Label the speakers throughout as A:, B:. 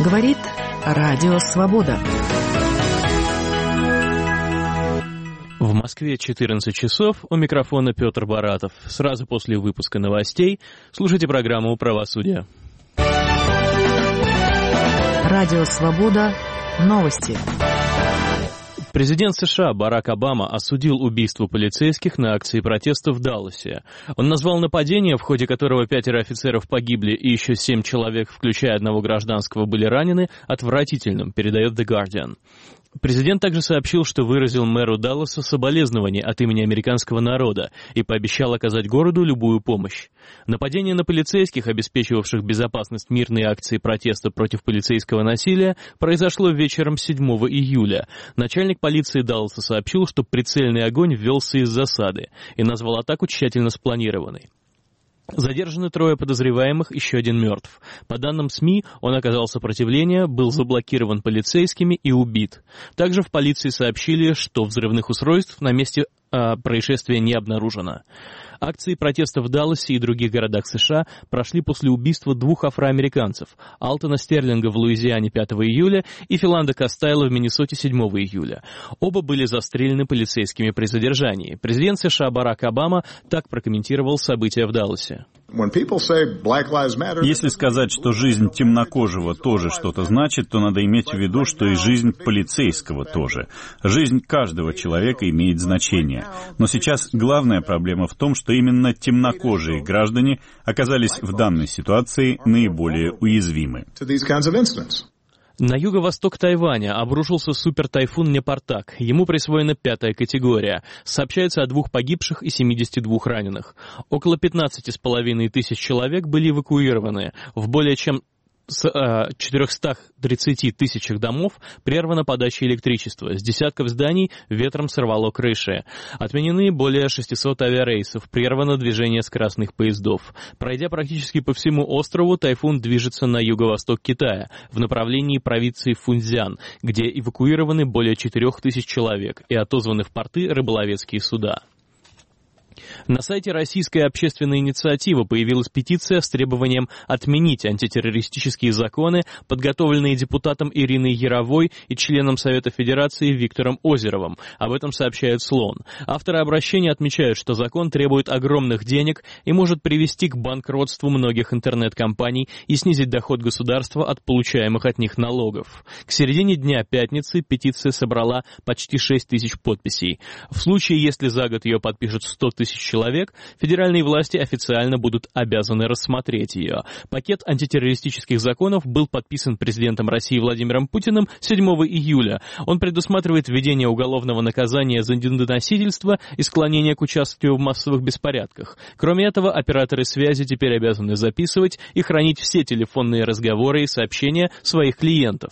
A: Говорит Радио Свобода.
B: В Москве 14 часов, у микрофона Петр Баратов. Сразу после выпуска новостей слушайте программу «Правосудие».
A: Радио Свобода. Новости.
B: Президент США Барак Обама осудил убийство полицейских на акции протеста в Далласе. Он назвал нападение, в ходе которого 5 офицеров погибли и еще 7 человек, включая одного гражданского, были ранены, отвратительным, передает The Guardian. Президент также сообщил, что выразил мэру Далласа соболезнования от имени американского народа и пообещал оказать городу любую помощь. Нападение на полицейских, обеспечивавших безопасность мирной акции протеста против полицейского насилия, произошло вечером 7 июля. Начальник полиции Далласа сообщил, что прицельный огонь ввелся из засады и назвал атаку тщательно спланированной. Задержаны 3 подозреваемых, еще 1 мертв. По данным СМИ, он оказал сопротивление, был заблокирован полицейскими и убит. Также в полиции сообщили, что взрывных устройств на месте происшествия не обнаружено. Акции протеста в Далласе и других городах США прошли после убийства 2 афроамериканцев – Алтона Стерлинга в Луизиане 5 июля и Филандо Костайло в Миннесоте 7 июля. Оба были застрелены полицейскими при задержании. Президент США Барак Обама так прокомментировал события в Далласе.
C: Если сказать, что жизнь темнокожего тоже что-то значит, то надо иметь в виду, что и жизнь полицейского тоже. Жизнь каждого человека имеет значение. Но сейчас главная проблема в том, что именно темнокожие граждане оказались в данной ситуации наиболее уязвимы.
B: На юго-восток Тайваня обрушился супертайфун Непартак. Ему присвоена 5-я категория. Сообщается о 2 погибших и 72 раненых. Около 15,5 тысяч человек были эвакуированы. В более чем 430 тысячах домов прервана подача электричества. С десятков зданий ветром сорвало крыши. Отменены более 600 авиарейсов. Прервано движение скоростных поездов. Пройдя практически по всему острову, тайфун движется на юго-восток Китая, в направлении провинции Фунцзян, где эвакуированы более 4000 человек и отозваны в порты рыболовецкие суда. На сайте Российской общественной инициативы появилась петиция с требованием отменить антитеррористические законы, подготовленные депутатом Ириной Яровой и членом Совета Федерации Виктором Озеровым. Об этом сообщает «Слон». Авторы обращения отмечают, что закон требует огромных денег и может привести к банкротству многих интернет-компаний и снизить доход государства от получаемых от них налогов. К середине дня пятницы петиция собрала почти 6 тысяч подписей. В случае, если за год ее подпишут 100 тысяч человек, федеральные власти официально будут обязаны рассмотреть ее. Пакет антитеррористических законов был подписан президентом России Владимиром Путиным 7 июля. Он предусматривает введение уголовного наказания за недоносительство и склонение к участию в массовых беспорядках. Кроме этого, операторы связи теперь обязаны записывать и хранить все телефонные разговоры и сообщения своих клиентов.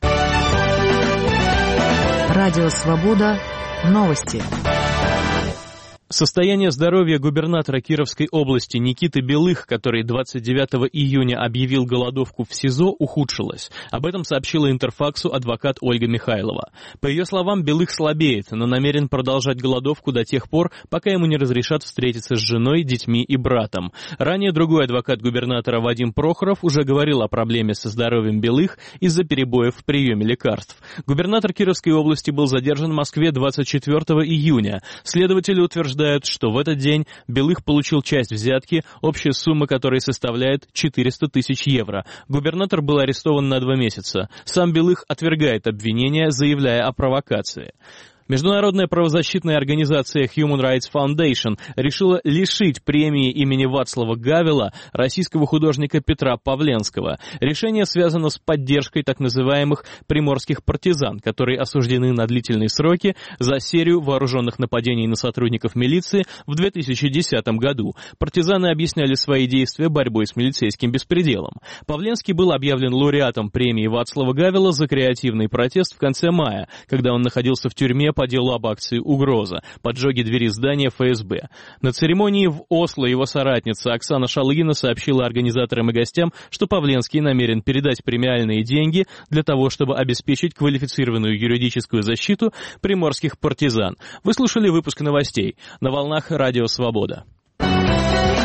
A: Радио Свобода. Новости.
B: Состояние здоровья губернатора Кировской области Никиты Белых, который 29 июня объявил голодовку в СИЗО, ухудшилось. Об этом сообщила Интерфаксу адвокат Ольга Михайлова. По ее словам, Белых слабеет, но намерен продолжать голодовку до тех пор, пока ему не разрешат встретиться с женой, детьми и братом. Ранее другой адвокат губернатора Вадим Прохоров уже говорил о проблеме со здоровьем Белых из-за перебоев в приеме лекарств. Губернатор Кировской области был задержан в Москве 24 июня. Следователи утверждают, что в этот день Белых получил часть взятки, общая сумма которой составляет 400 тысяч евро. Губернатор был арестован на 2 месяца. Сам Белых отвергает обвинения, заявляя о провокации. Международная правозащитная организация Human Rights Foundation решила лишить премии имени Вацлава Гавела российского художника Петра Павленского. Решение связано с поддержкой так называемых приморских партизан, которые осуждены на длительные сроки за серию вооруженных нападений на сотрудников милиции в 2010 году. Партизаны объясняли свои действия борьбой с милицейским беспределом. Павленский был объявлен лауреатом премии Вацлава Гавела за креативный протест в конце мая, когда он находился в тюрьме по делу об акции «Угроза» — поджоге двери здания ФСБ. На церемонии в Осло его соратница Оксана Шалыгина сообщила организаторам и гостям, что Павленский намерен передать премиальные деньги для того, чтобы обеспечить квалифицированную юридическую защиту приморских партизан. Вы слушали выпуск новостей на волнах Радио Свобода.